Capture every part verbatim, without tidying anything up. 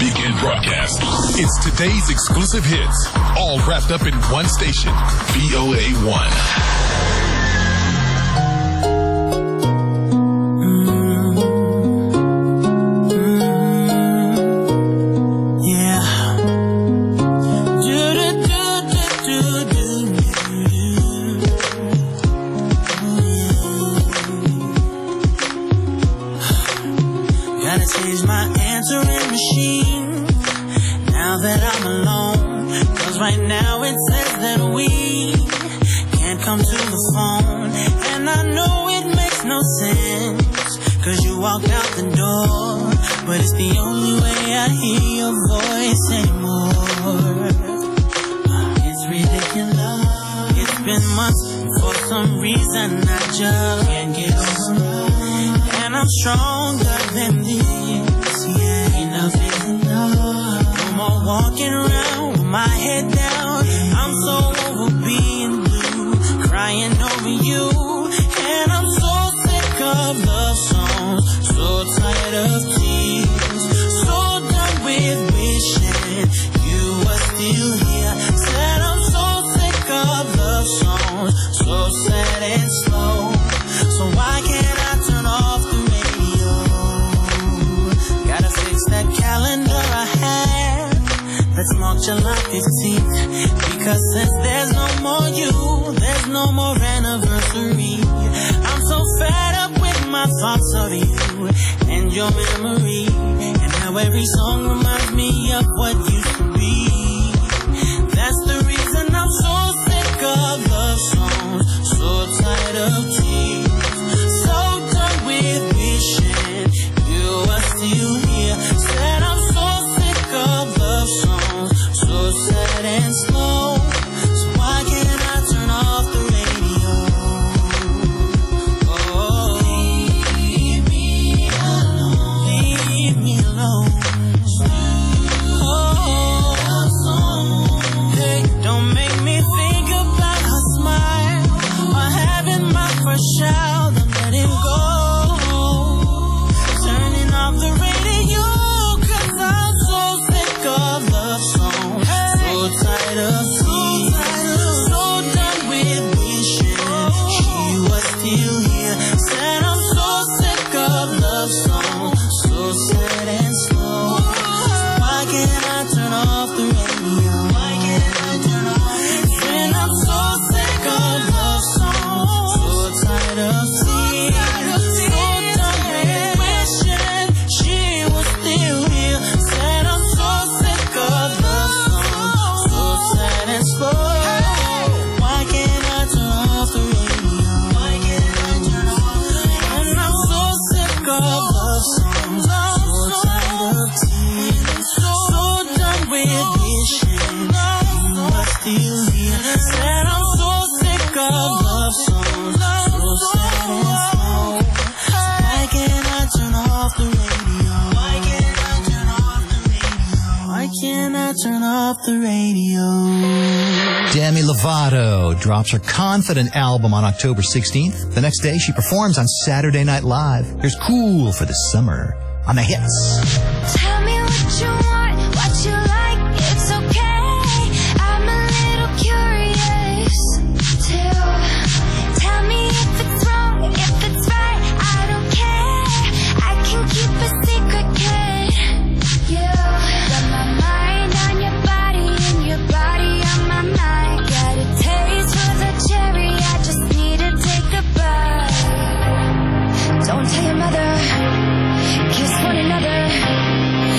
Weekend broadcast. It's today's exclusive hits, all wrapped up in one station, V O A one. July fifteenth, because since there's no more you, there's no more anniversary. I'm so fed up with my thoughts of you and your memory, and how every song reminds me of what used to be. That's the reason I'm so sick of love songs, so tired of tears, so done with wishing you are still here. Said I'm so sick of love songs, so sad and slow. So why can't I turn off the radio? Oh, leave me alone. Leave me alone. Oh, hey, don't make me think about her smile or having my first child and letting go. Turning off the radio, 'cause I'm so sick of love songs. So tired of tears, so done with wishing she was still here. Said I'm so sick of love songs, so sad and slow. So why can't I turn off the radio? Why can't I turn off? When I'm so sick of love songs, so tired of tears, so done with wishing she was still here. Said I'm so sick of love songs, so sad and slow. Why can't I turn off the radio? Why can't I turn off the radio? And I'm so sick of love songs, so tired of tears, so done with wishing you were still here. Said I'm so sick of love songs, so sad and slow. So why can't I turn off the radio? Why can't I turn off the radio? Why can't I turn off the radio? Demi Lovato drops her Confident album on October sixteenth. The next day, she performs on Saturday Night Live. Here's Cool for the Summer on the Hits. Tell me what you want, what you like, it's okay. I'm a little curious too. Tell me if it's wrong, if it's right, I don't care. I can keep a secret, kid. You got my mind on your body and your body on my mind. Got a taste for the cherry, I just need to take a bite. Don't tell your mother, kiss one another.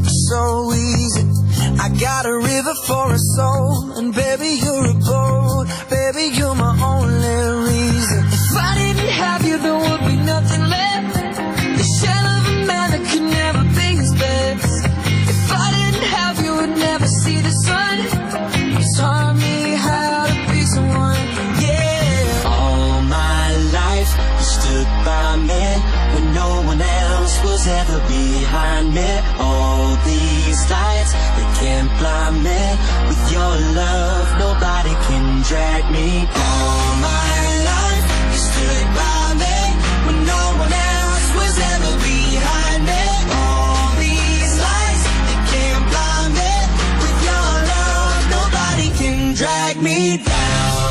so easy. I got a river for a soul, and baby, you're a boat. Baby, you're my only reason. If I didn't have you, there would be nothing left. The shell of a man that could never be his best. If I didn't have you, would never see the sun. You taught me how to be someone, yeah. All my life, you stood by me when no one else was ever behind me. All these lights, they can't blind me. With your love, nobody can drag me. All my life, you stood by me when no one else was ever behind me. All these lights, they can't blind me. With your love, nobody can drag me down.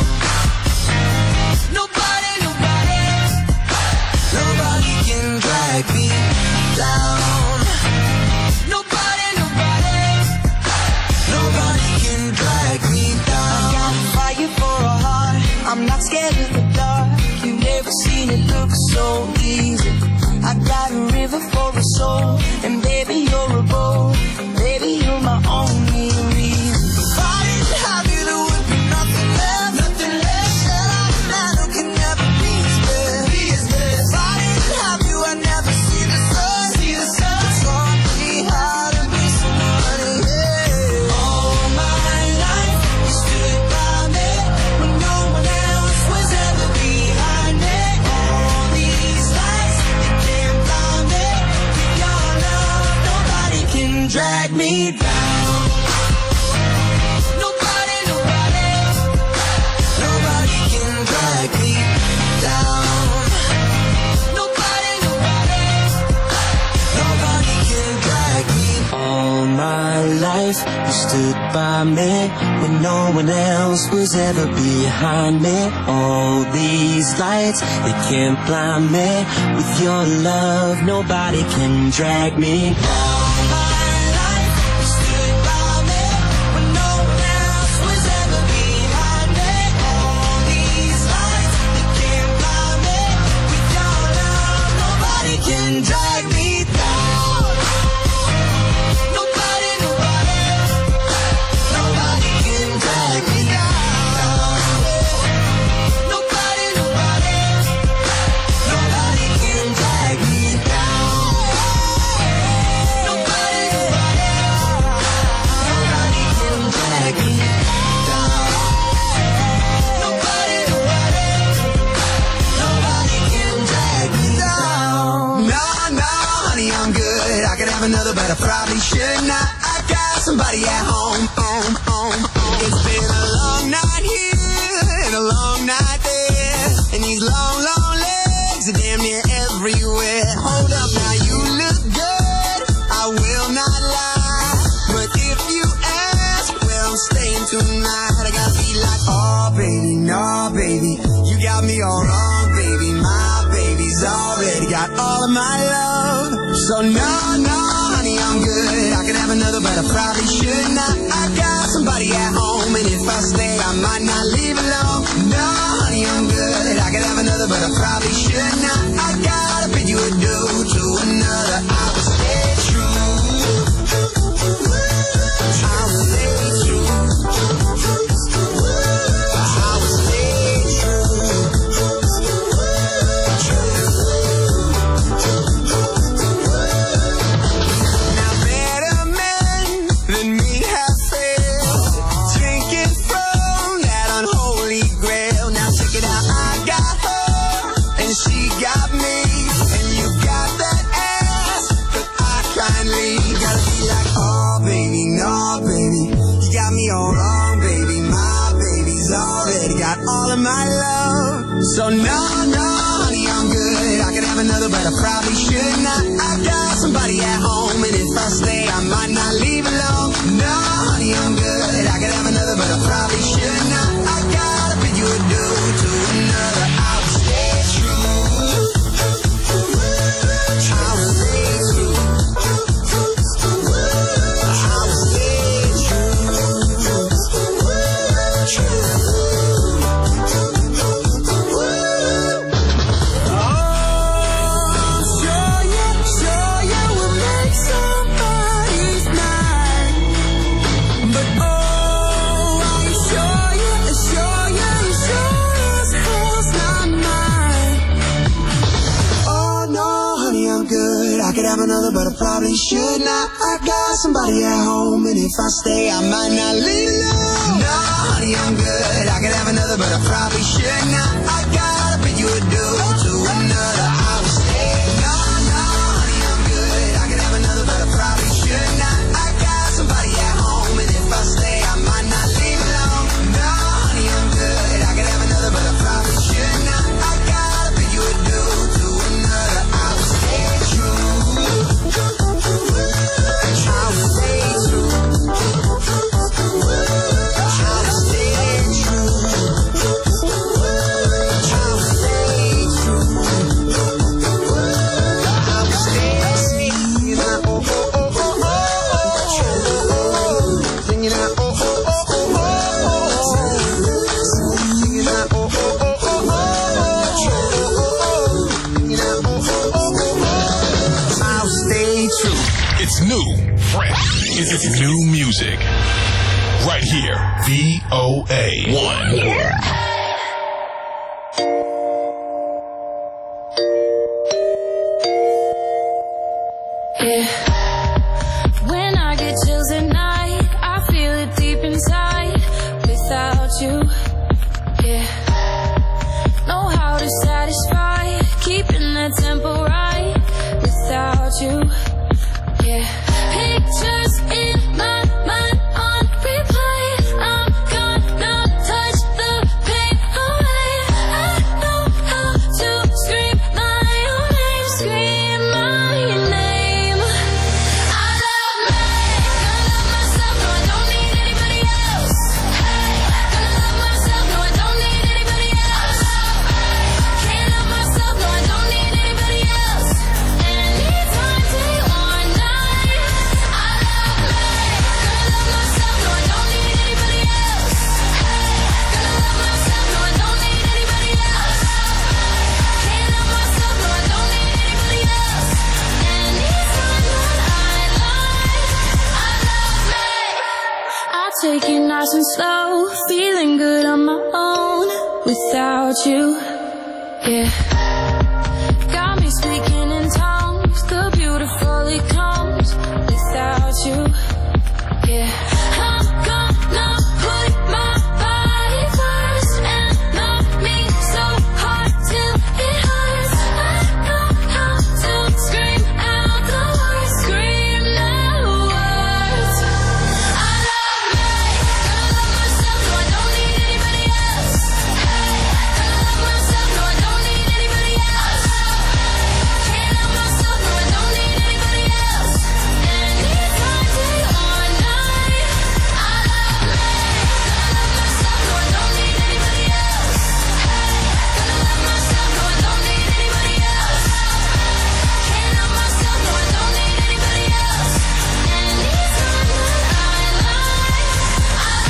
Nobody, nobody, nobody can drag me down. Nobody, nobody, nobody can drag me down. I got fire for a heart, I'm not scared of the dark. You've never seen it look so easy. I got a river for a soul, and baby, you're a boat. Baby, you're my only reason. If I didn't have you, there would be nothing left, nothing left. Shell of a man who can never be his best, be his best. If I didn't have you, I'd never see the sun, see the sun. You taught me how to be somebody, yeah. All my life, you stood by me when no one else was ever behind me. All these lights, they can't blind me. With your love, nobody can drag me down. Nobody, nobody, nobody can drag me down. Nobody, nobody, nobody can drag me. All my life, you stood by me when no one else was ever behind me. All these lights, they can't blind me. With your love, nobody can drag me down. Can drag me down. Nobody, nobody, nobody can drag me down. Nobody, nobody, nobody can drag me down. Nobody, nobody, nobody can drag me down. Nobody, nobody, nobody can drag me down. No, no, honey, I'm good. I could have another, but I probably should not. I got somebody at home, home, home, home. It's been a long night here and a long night there, and these long, long legs are damn near everywhere. Hold up, now you look good, I will not lie, but if you ask where I'm staying tonight, I gotta be like, oh baby, no baby, you got me all wrong, baby. My baby's already got all of my love. So no, no, honey, I'm good. I could have another, but I probably should not. I got somebody at home, and if I stay, I might not leave alone. No, honey, I'm good. I could have another, but I probably should not. I gotta bid you adieu to another. I will stay true. I will stay true. I will stay true. Now better men than me have failed, drinking from that unholy grail. Now check it out, I got her and she got me, and you got that ass, but I kindly gotta be like, oh baby, no baby, you got me all wrong, baby. My baby's already got all of my love. So no, no, honey, I'm good. I could have another, but I probably should not. I got somebody at home, and if I stay, I might not leave alone. No, honey, I'm good. I could have another, but I probably should not. I gotta bid you adieu to another. I will stay true. I will stay true. I will stay Oh, sure, yeah, sure, yeah, we'll make somebody's another, but I probably should not. I got somebody at home, and if I stay, I might not leave long. No, honey, I'm good. I could have another, but I probably should not. I gotta pay you a due to another. I would stay. No, no, honey, I'm good. I could have another, but I probably should not. I got somebody at home, and if I stay, I might not leave long. No, honey, I'm good. I could have another, but I probably should not. I gotta pay you a due to another. I would stay true. I would stay true. I would stay true. I would stay true. I would stay singing out, oh, oh, oh, oh, oh. Singing out, oh, oh, oh, oh, oh. Singing out, oh, oh, oh, oh, oh. Singing out, oh, oh, oh, oh. I would stay true. It's new, fresh. It's, it's new music. Right here, V O A one. Yeah. When I get chills at night, I feel it deep inside. Without you, yeah. Know how to satisfy, keeping that tempo right. Without you, yeah. Pictures in my mind on replay. I'm gonna touch the pain away. I know how to scream my own name, scream my name. I love me, gonna love myself, no I don't need anybody else. Hey, gonna love myself, no I don't need anybody else. Can't love myself, no I don't need anybody else. Anytime, day or night. I love me, gonna love myself, no I don't need anybody else. Hey, gonna love myself, no I don't need anybody else. Can't love myself, no I don't need anybody else. Anytime that I lie, I love me. I take it nice and slow, feeling good on my own without you, yeah. Got me speaking in tongues, the beautiful it comes without you, yeah. I'm gonna put my body first and love me so hard till it hurts. I know how to scream out the words, scream the words. I love me, gonna love myself, no I don't need anybody else. Hey, gonna love myself, no I don't need anybody else. Can't love myself, no I don't need anybody else. Anytime, day or night. I love me, gonna love myself, no I don't need anybody else. Hey, gonna love myself, no I don't need anybody else. Can't love myself, no I don't need anybody else. Anytime that I lie, I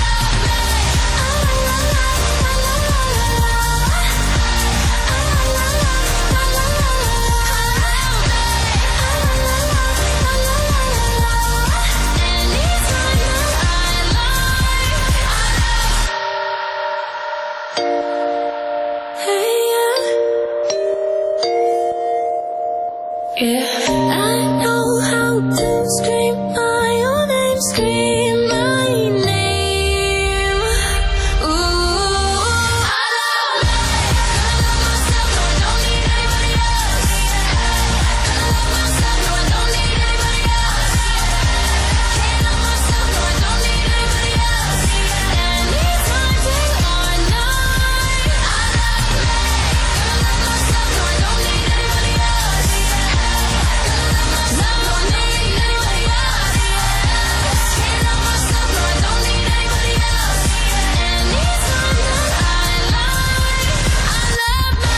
yeah, I know how to scream my own name, scream my name. Ooh, I love me, gonna love myself, no I don't need anybody else. Gonna love myself, no I don't need anybody else. Can't love myself, no I don't need anybody else. Anytime, day or night. I love me, gonna love myself, no I don't need anybody else. Gonna love myself, no I don't need anybody else. Can't love myself, no I don't need anybody else. Anytime that I lie, I love me.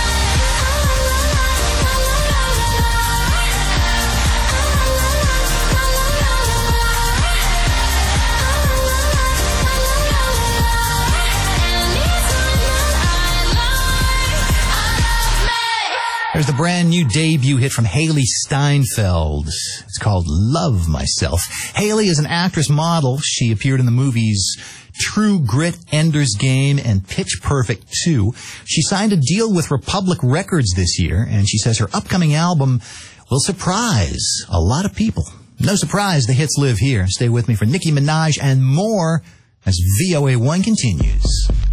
There's the brand new debut hit from Haley Steinfeld. It's called Love Myself. Haley is an actress model. She appeared in the movies True Grit, Ender's Game, and Pitch Perfect two. She signed a deal with Republic Records this year, and she says her upcoming album will surprise a lot of people. No surprise, the hits live here. Stay with me for Nicki Minaj and more as V O A one continues.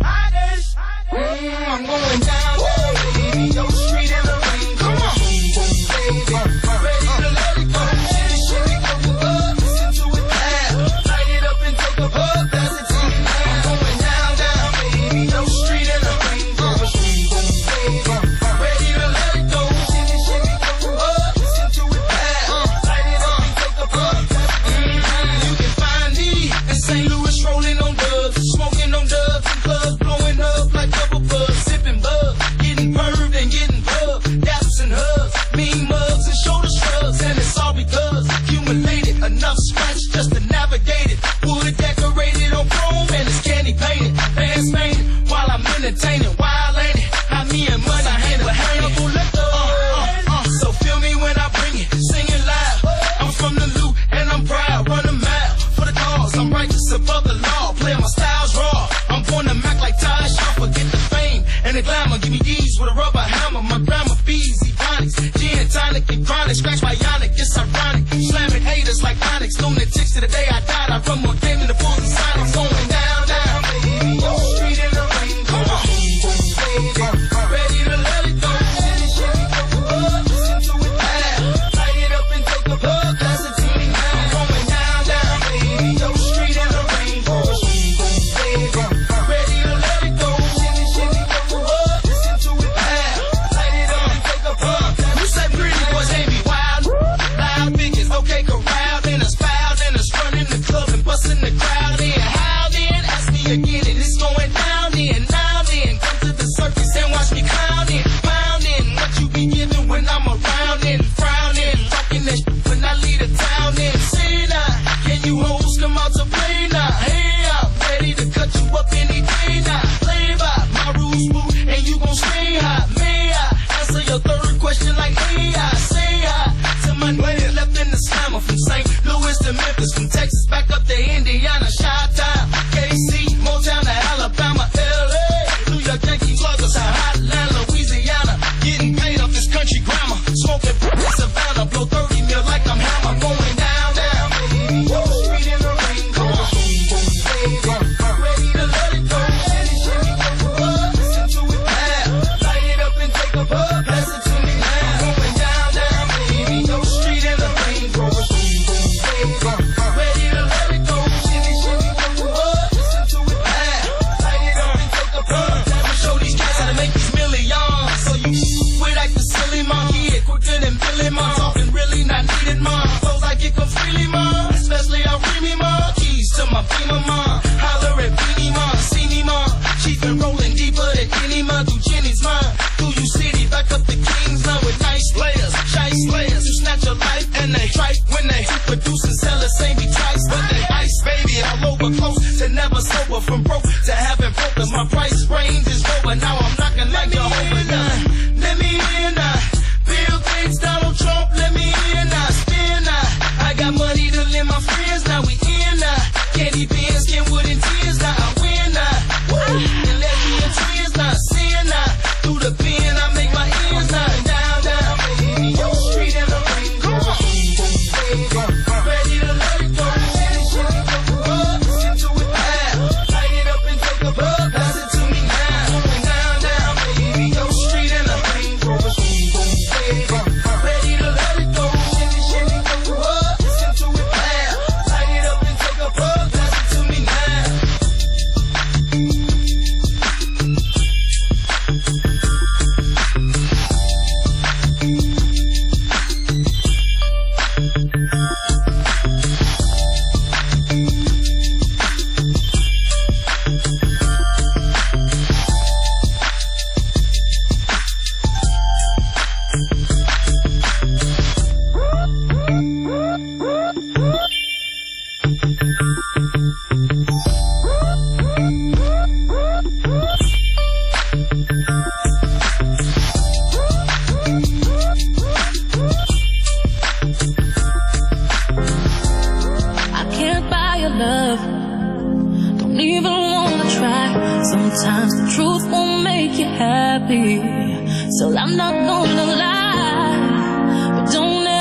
I'm going down, baby. Your street in the rain. Come on, baby. Ready to let it go. Shitty, shitty, go up. Listen to it loud. Light it up and take a bug. That's it to me now. I'm going down, down, baby. Your street in the rain. Come on, baby. Ready to let it go. Shitty, shitty, go up. Listen to it loud. Light it up and take a bug. Mm-hmm. You can find me in Saint Louis rolling on dubs, smoking on dubs and clubs, blowing up like double buzz, sipping bug, getting perved and getting pub, daps and hugs, mean mugs and shoulder shrugs, and it's all because accumulated enough scratch just to navigate it. Wood decorated on chrome and it's candy painted, fans painted while I'm entertaining. Wild ain't it? How me and money hand in hand. Uh, uh, uh. So feel me when I bring it, sing it loud. I'm from the loot and I'm proud, run a mile for the cause. I'm righteous above the law, playing my styles raw. I'm born to Mac like Taj, y'all forget the fame and the glamour. Give me these with a rubber hammer. My grandma feeds ebonics, gin, tonic, and chronic. Scratch bionic, it's ironic. Slamming haters like Onyx. Lunatics to the day I died. I run more game than the Bulls and Sonics. Going down, down, baby. Your street in the rain. Come on, baby. Ready to let it go. Shitty, shitty, go up. Listen to it loud. Light it up and take a bug. That's it to me now. Going down, down, baby. Your street in the rain. Baby. Ready to let it go. Shitty, shitty, go up. Listen to it loud. Light it up and take a bug. You say pretty boys ain't be wild. Loud figures, okay, corral. Then us foul, then us running the club and busting the crowd. Then how then? Ask me again and it's going down then. Now then, come to the circus and watch me clowning. Pounding what you be giving when I'm around and frowning. Talking that shit when I leave the town and say now. Can you hoes come out to play now? Hey, I'm ready to cut you up any day now. Play by my rules, boo, and you gon' stay high. May I answer your third question like hey, I say hi to my niggas left in the slammer from Saint Louis to Memphis, from Texas back up to Indiana, Chi-Town, K C, Motown to Alabama, L A, New York Yankee sluggers, Hotline, Louisiana, getting paid off this country grammar, smoking Savannah, blow thirty mil like I'm hammer, going down, down, baby. Your street in the rain, come on, baby. Ready to let it go. Shitty, shitty, go up. Listen to it loud. Light it up and take a bug. Pass it to me now. Going down, down, baby. Your street in the rain, baby. Ready to let it go. Shitty, shitty, go up. Listen to it loud. Light it up and take a bug. Time to show these cats how to make these millions. So you quit acting silly, mom. Get quicker than Billy, mom. Talking really not needed, mom. Clothes I get come freely, mom. Especially I free me, mom. Keys to my beamer, mom. Holler at Beanie, mom. See me, mom. She's been rolling deeper than any, mom. Through Jenny's, mom. Through you city, back up the Kings, mom. With nice players, shice players. You snatch your life and they tripe when they produce and sell the same be twice. But they ice, baby, all over close to never sober. From broke to having broken. My price range is lower. Now I'm knocking like Jehovah. Now, let me in now. Bill Gates, Donald Trump, let me in now. Spin now. I got money to lend my friends. Now we in now. Candy beans, Kenwood and tears. Now I win now. Woo. And let me in twins now. Sin now. Through the pen, I make my ends now. Down, down, baby. Your street in the rain. Come on, baby. Ready to let it go. Shitty, shitty, go up. Listen to it loud. Light it up and take a bug. Pass it to me now. Going down, down, baby. Your street in the rain. Ready to let it go. Shitty, shitty, go up. Listen to it loud. Light it up and take a bug. Pass it to me now. I can't buy your love. Don't even wanna try. Sometimes the truth won't make you happy. So I'm not gonna lie. But don't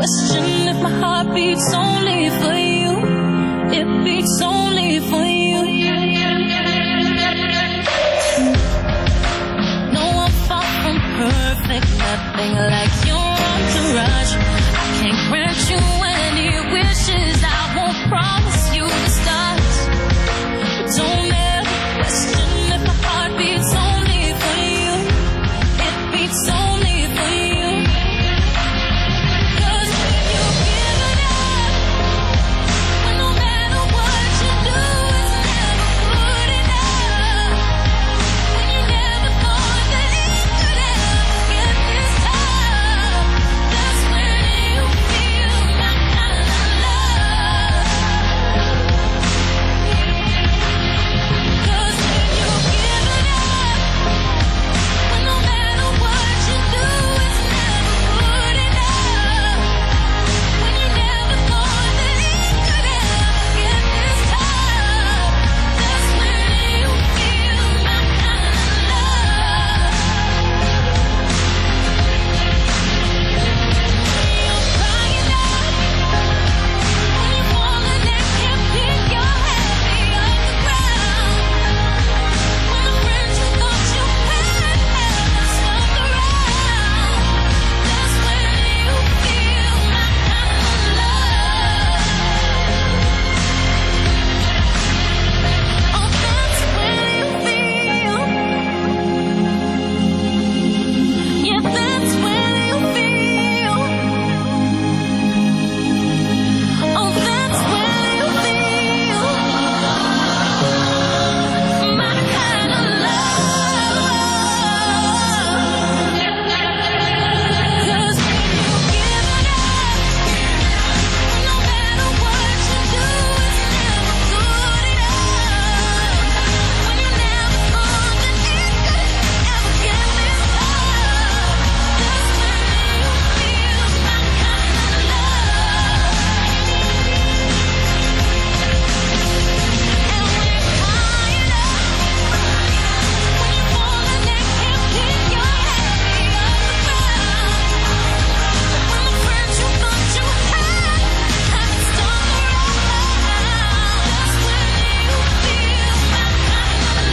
question if my heart beats only for you. It beats only for you. No, I'm far from perfect, nothing like your entourage. I can't grant you any wishes, I won't promise you the stars. But don't ever question if my heart beats only for you. It beats only for you. Cause when you give it up, when no matter what you do, it's never good enough. When you never thought that it could ever get this tough, that's when you feel my kind of love. Cause when you give it up, when no matter what you do, it's never good enough. When you never thought that it could ever get this tough, that's when you feel my kind of love. You're crying out when you fall and they can't pick your head off the ground. When the friends you thought you had haven't stuck around, that's when you feel my kind of love. Oh, that's when you feel. Yeah, that's when you feel. Oh, that's when you feel my kind of love. Cause when you give it up, no matter what you do, it's never good enough. When you never thought that it could ever get this tough, that's when you feel my kind of love. And when you're crying up, when you fall and they can't pick your head off the ground, when the friends you thought you had haven't stuck around, that's when you feel my kind of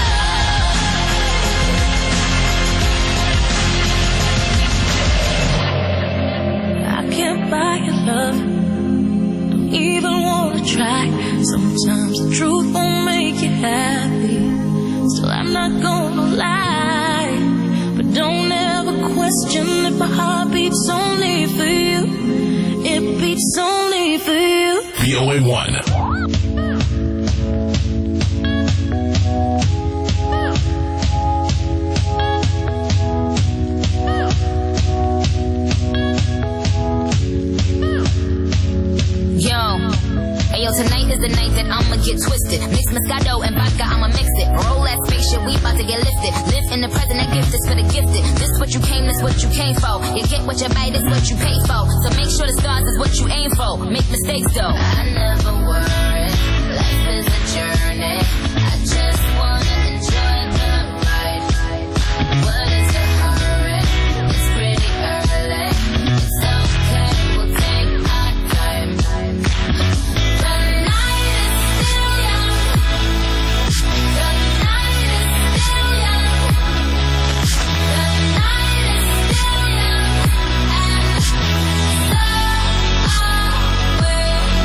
love. I can't buy your love, don't even wanna try. Sometimes the truth won't make you happy, still I'm not gonna lie. But don't ever question if my heart beats only for you. It beats only for you. V O A one. Yo, ayo, tonight is the night that I'ma get twisted. Mix Moscato and vodka, I'ma mix it. Roll that spaceship, we about to get lifted. Live in the present, that gift is for the gifted. This what you came, this what you came for. You get what you buy, this what you pay for. So make sure the stars is what you aim for. Make mistakes though. I never worry, life is a journey. I just wanna enjoy the ride. What is the hurry? It's pretty early. It's okay, we'll take our time. The night is still young. The night is still young. The night is still young. And so are we.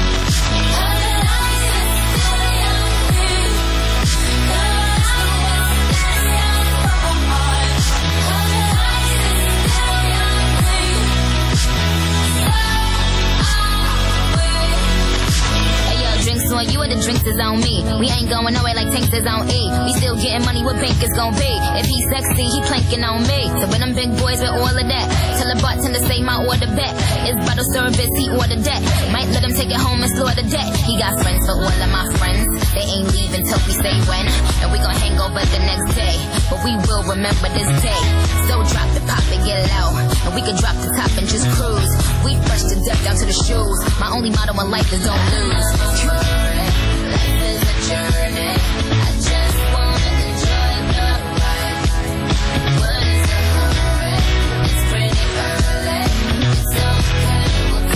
on you or the drinks is on me. We ain't going nowhere like tanks is on E. We still getting money, what bank is gon' be? If he's sexy, he planking on me. So when them big boys with all of that, tell the bartender say my order back. It's bottle service, he ordered that. Might let him take it home and slaughter that. He got friends for all of my friends. They ain't leaving till we say when. And we gon' hang over the next day. But we will remember this day. So drop the pop and get low. And we can drop the top and just cruise. We fresh to death down to the shoes. My only motto in life is don't lose. Life is a journey. I just wanna enjoy the ride. What is the hurry? It's pretty early. It's okay, we'll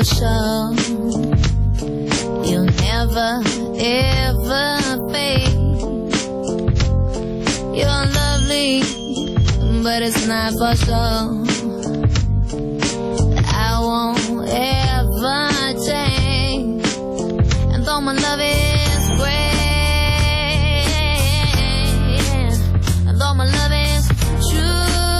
for sure. You'll never, ever fade. You're lovely, but it's not for sure. I won't ever change. And though my love is great, and though my love is true,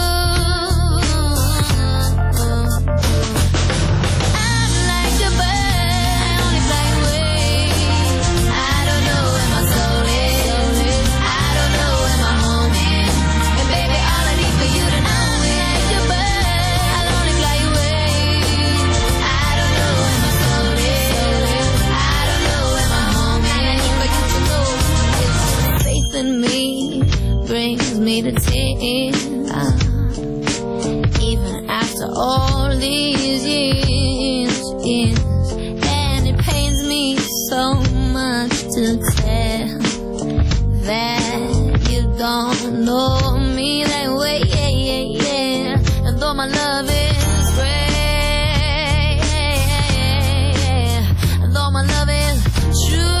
in me brings me to tears. Even after all these years, years, and it pains me so much to tell that you don't know me that way, yeah, yeah, yeah. And though my love is great, and though my love is true,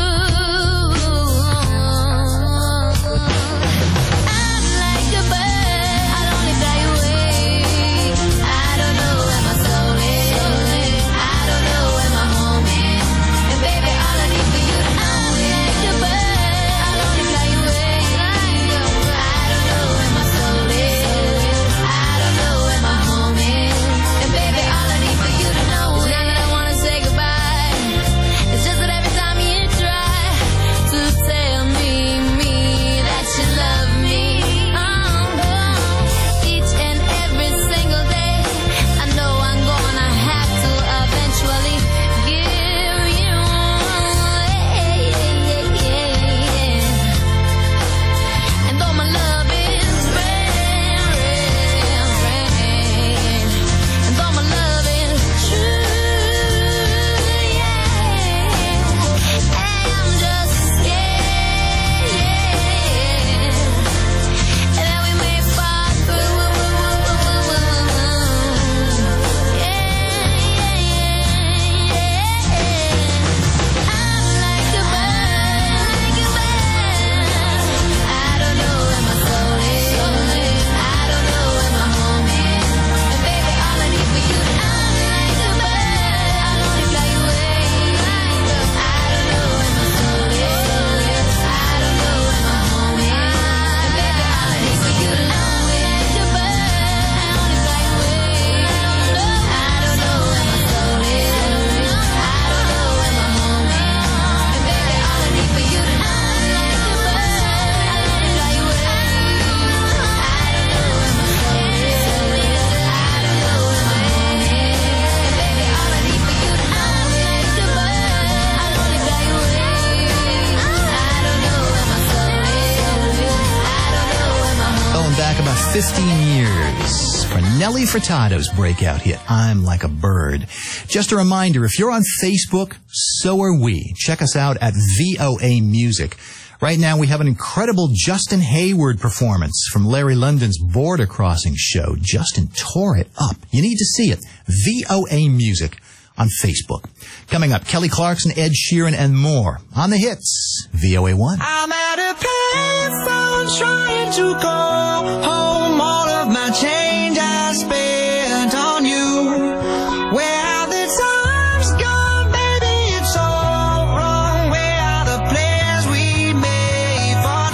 fifteen years for Nelly Furtado's breakout hit, I'm Like a Bird. Just a reminder, if you're on Facebook, so are we. Check us out at V O A Music. Right now we have an incredible Justin Hayward performance from Larry London's Border Crossing show. Justin tore it up. You need to see it. V O A Music on Facebook. Coming up, Kelly Clarkson, Ed Sheeran, and more on the hits. V O A one. I'm at a payphone trying to call home. All of my change I spent on you. Where have the times gone, baby? It's all wrong. Where are the plans we made for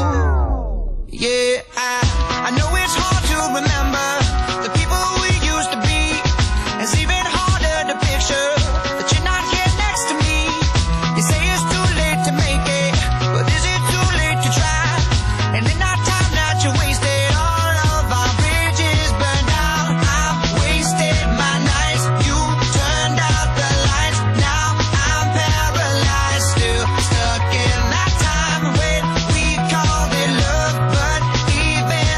two? Yeah, I, I know it's hard to remember the people we used to be. It's even harder to picture that you're not here next to me. You say it's too late to make it, but is it too late to try? And in that time that you wasted, all of our bridges burned out. I've wasted my nights, you turned out the lights. Now I'm paralyzed, still stuck in that time when we called it love. But even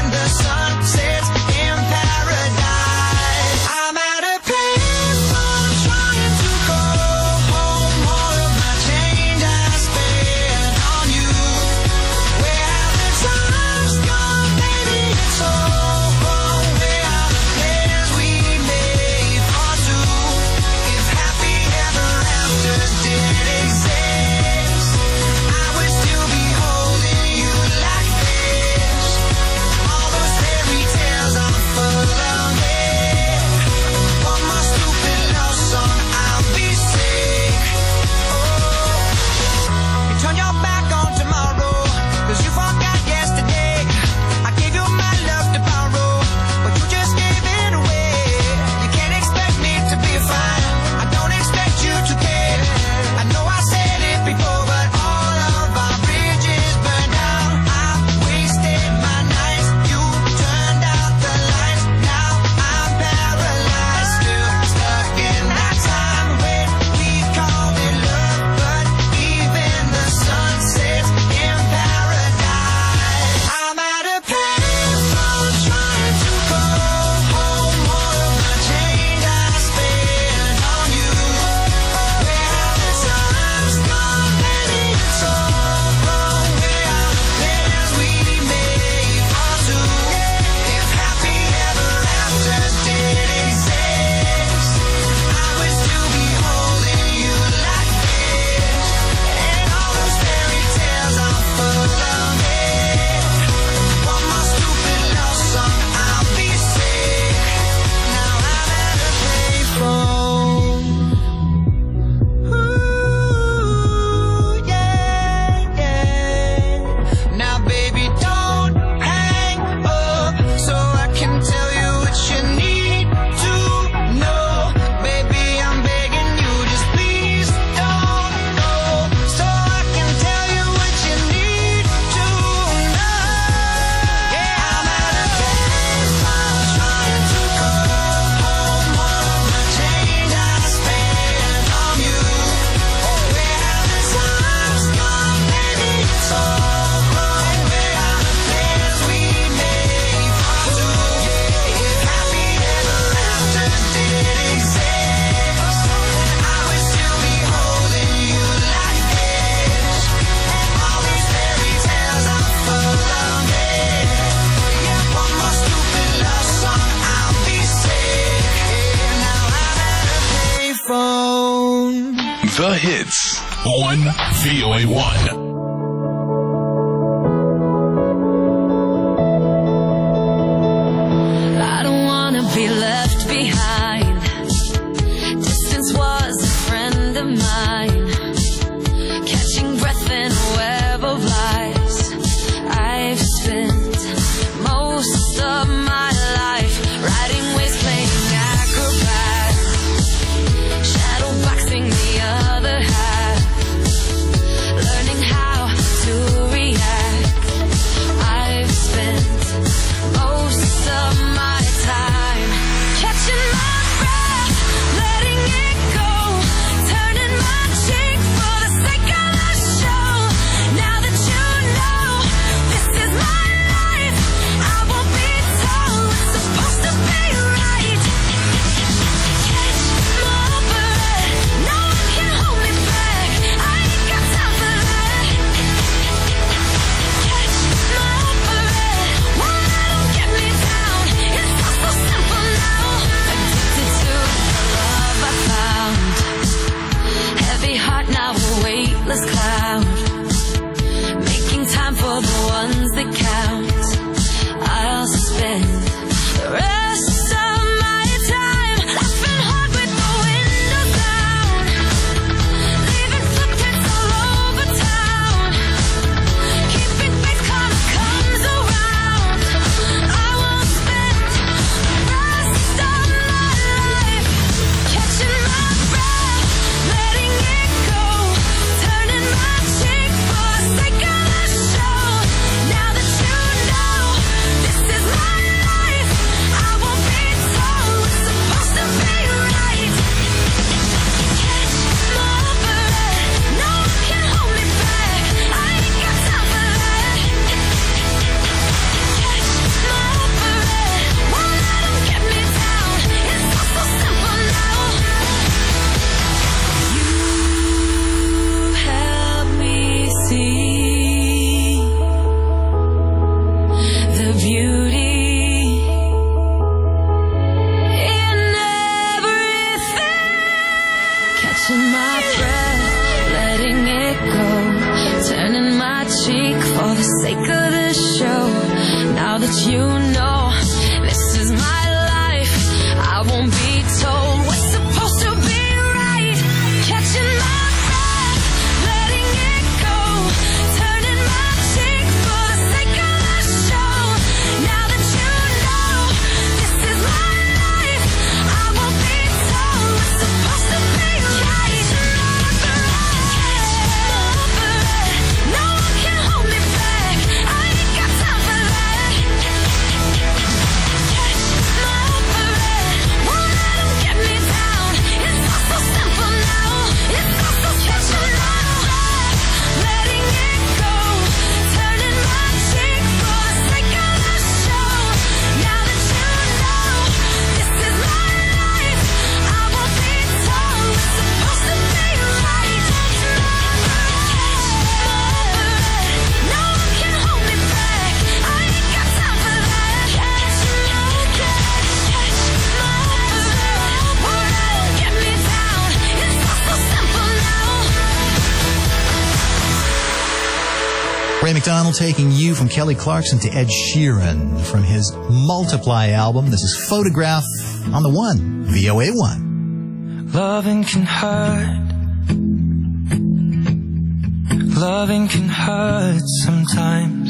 The hits on V O A one. Be left behind. Distance was a friend of mine, catching breath in a web of lies. I've spent most of my life riding waves, playing acrobat, shadow boxing the other half, learning how to react. I've spent most of my time catching my breath, letting it go, turning my cheek for the sake of the show. Now that you know this is my life, I won't be told what's supposed to be right. Catch my breath, no one can hold me back, I ain't got time for that. Catch my breath, won't let them get me down, it's all so simple now. Addicted to the love I found, heavy heart now a weightless cloud, making time for the ones that count. I'll spend the rest of my time laughing hard with the windows down, leaving footprints all over town, keeping faith karma comes around. I will spend the rest of my life catching my breath, letting it go, turning my cheek for the sake of the show. Now that you know this is my life, I won't be told what's supposed to be right. Catch my breath, no one can hold me back, I ain't got time for that. Catch my breath, won't let them get me down, it's all so simple now. You help me see the beauty in everything. Catching my breath, letting it go, turning my cheek for the sake of the show. Now that you know this is my life, I won't be told what's supposed to be right. Catching my breath, letting it go, turning my cheek for the sake of the show. Now that you know this is my life, I won't be told what's supposed to be right. Catch my breath, no one can hold me back, I ain't got time for that. Catch my breath, won't let them get me down, it's all so simple now, it's all so special now. Letting it go, turning my cheek for the sake of the show. Now that you know this is my life, I won't be told what's supposed to be right. Catch my breath, no one can hold me back, I ain't got time for that. Catch my breath, catch my breath, won't let them get me down, it's all so simple now. Ray McDonald taking you from Kelly Clarkson to Ed Sheeran from his Multiply album. This is Photograph on the One, V O A one. Loving can hurt. Loving can hurt sometimes,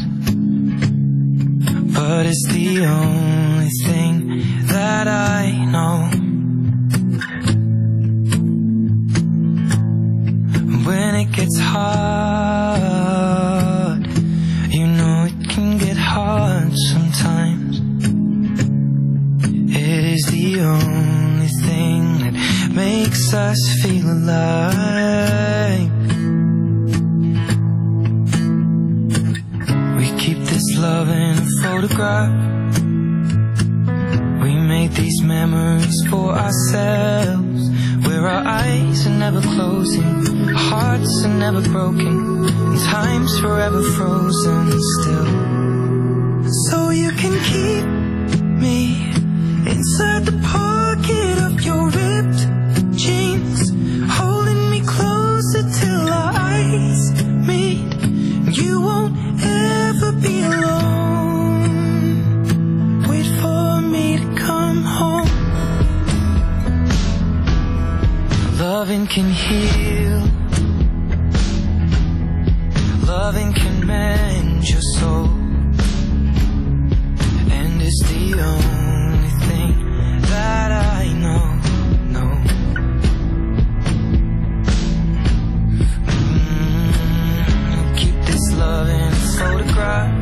but it's the only thing that I know. When it gets hard, you know it can get hard sometimes. It is the only thing that makes us feel alive. We keep this love in a photograph. We made these memories for ourselves, where our eyes are never closing, our hearts are never broken, and time's forever frozen still. So you can keep me inside the pocket of your ripped jeans, holding me close the only thing that I know, no. Mm, I'll keep this love in a photograph.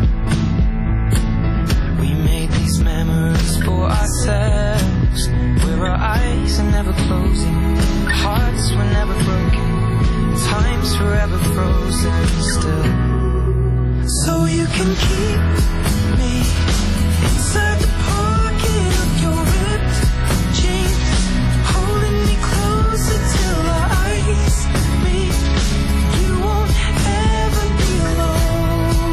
We made these memories for ourselves, where our eyes are never closing, hearts were never broken, time's forever frozen still. So you can keep me inside the pocket of your ripped jeans, holding me closer till our eyes meet. You won't ever be alone.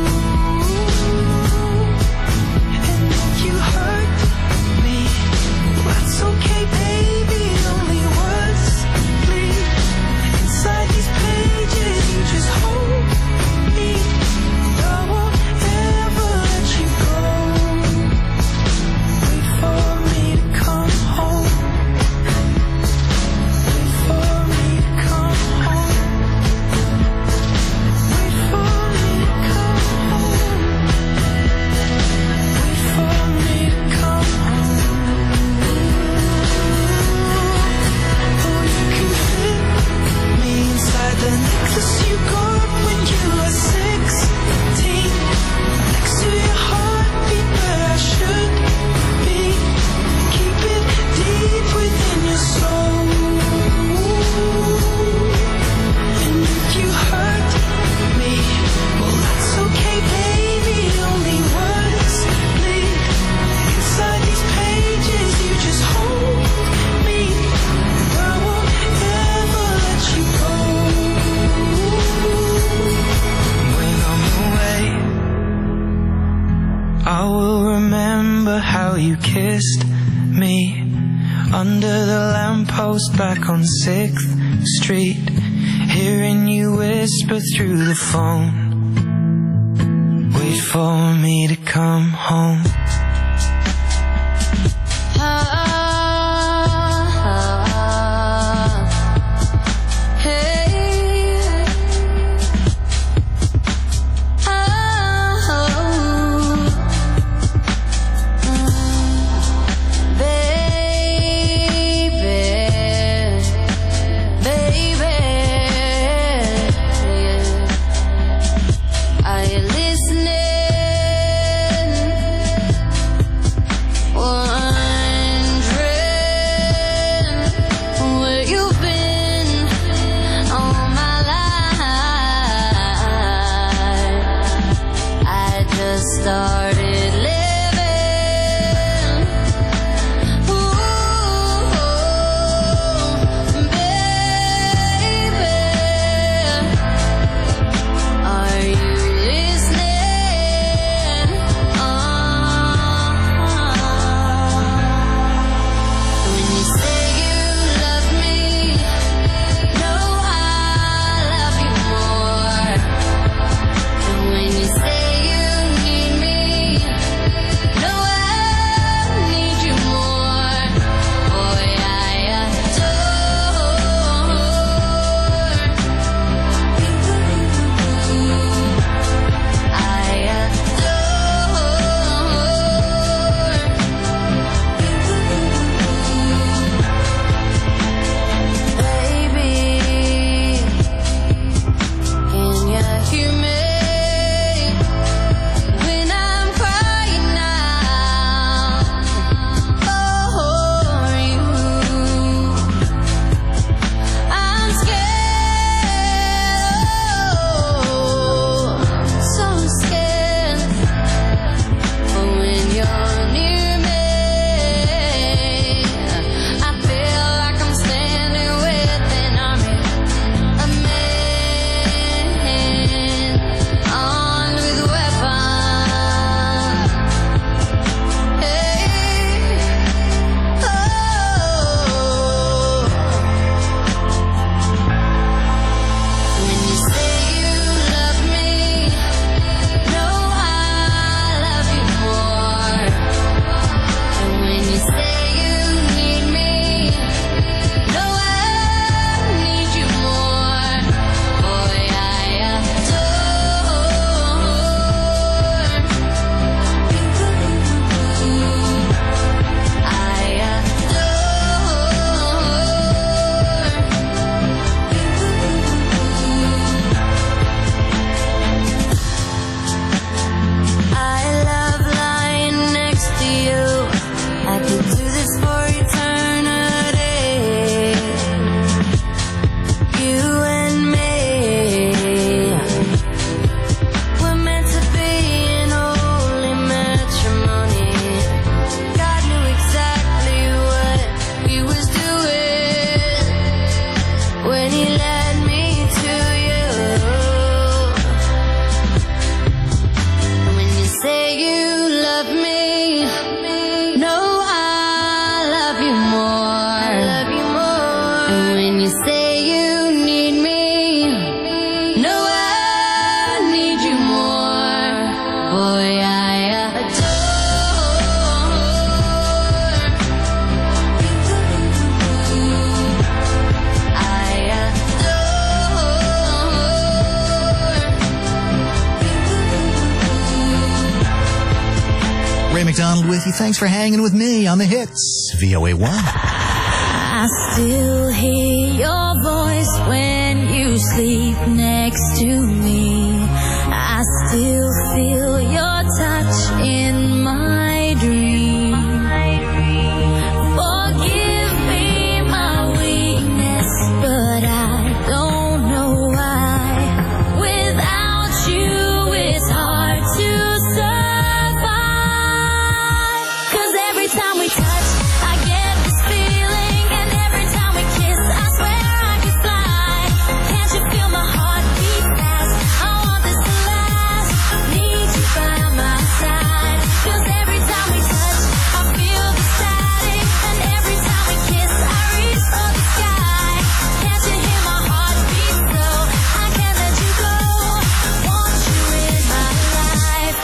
And if you hurt me, that's okay, baby. Only words bleed inside these pages. You just hold me. I won't ever let you go. Wait for me to come home. Wait for me to come home. Wait for me to come home. Wait for me to come home. Oh, you can fit me inside the necklace you got when you were sixteen, next to your heartbeat where I should be. Keep it deep within your soul. And if you hurt me, well that's okay, baby. Only words bleed inside these pages. You just hold me. I won't ever let you go. When I'm away, I will remember how you kissed me under the lamppost back on sixth Street, hearing you whisper through the phone. Wait for me to come home. Are you listening? Ray McDonald with you. Thanks for hanging with me on the hits. V O A one. I still hear your voice when you sleep next to me. I still feel your touch in my dream. Forgive me my weakness, but I don't know why. Without you, it's hard to survive. 'Cause every time we touch, I get this feeling, and every time we kiss, I swear I could fly. Can't you feel my heart beat fast? I want this to last. Need you by my side. 'Cause every time we touch, I feel the static, and every time we kiss, I reach for the sky. Can't you hear my heart beat so? I can't let you go. Want you in my life.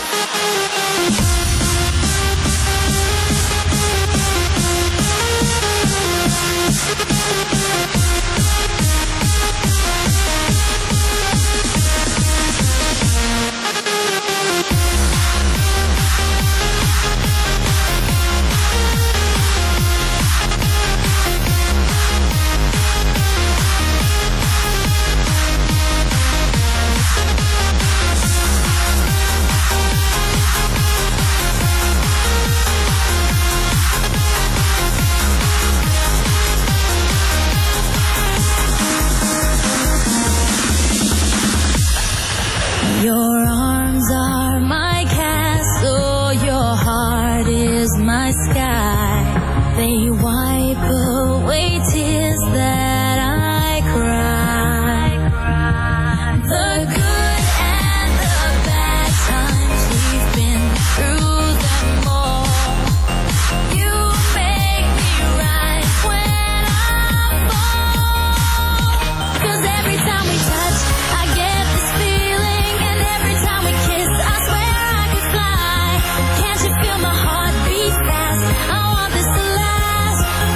Your arms are my castle, your heart is my sky. They wipe away tears that I cry. The good and the bad times, we've been through them all. You make me right when I fall. 'Cause every time we touch, I get this feeling, and every time we kiss, I swear I could fly. Can't you feel my heart beat fast? I want this to last.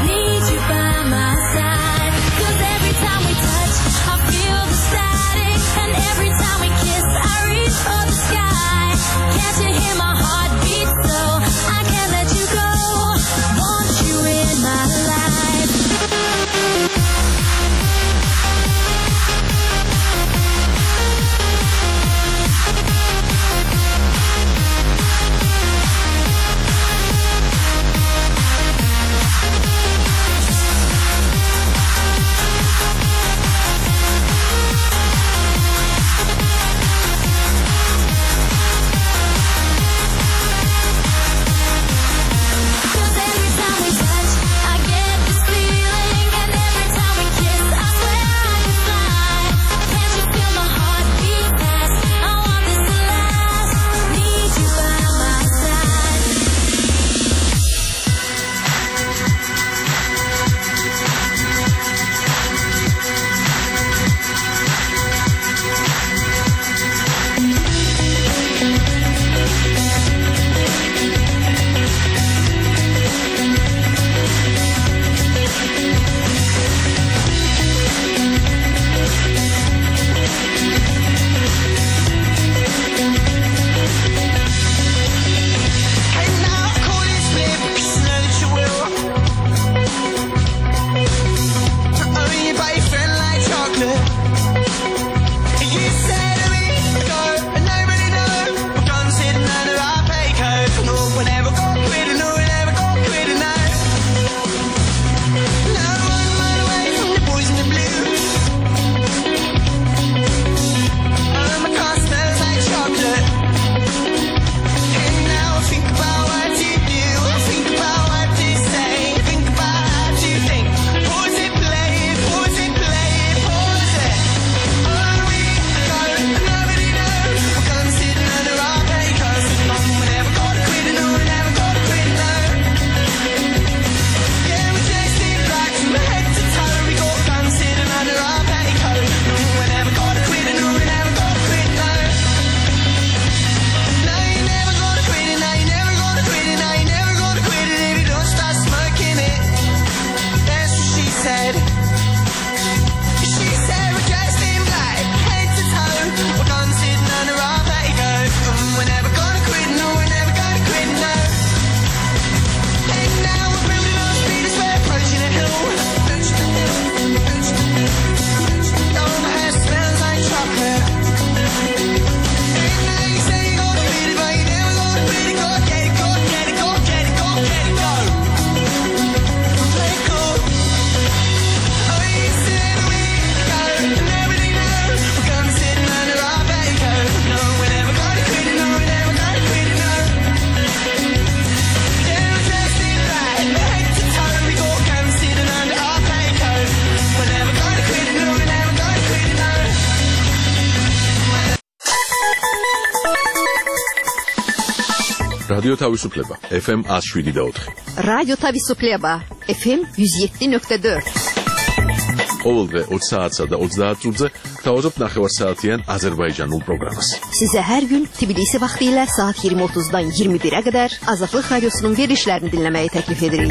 რადიო თავისუფლება F M one oh seven point four. რადიო თავისუფლება F M one oh seven point four. ყოველდღე ოცი საათსა და ოცდაათ წუთზე გთავაზობთ ნახევარსაათიან აზერბაიჯანულ პროგრამას. Sizə hər gün Tbilisi vaxtı ilə saat iyirmi otuzdan iyirmi birə qədər Azadlıq Radiosunun verilişlərini dinləməyi təklif edirik.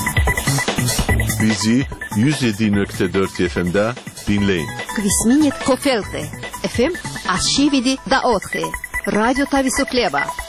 Bizi one oh seven point four F M'də dinləyin. Kvisminit Kofelte F M one oh seven point four. Радио Тависуклеба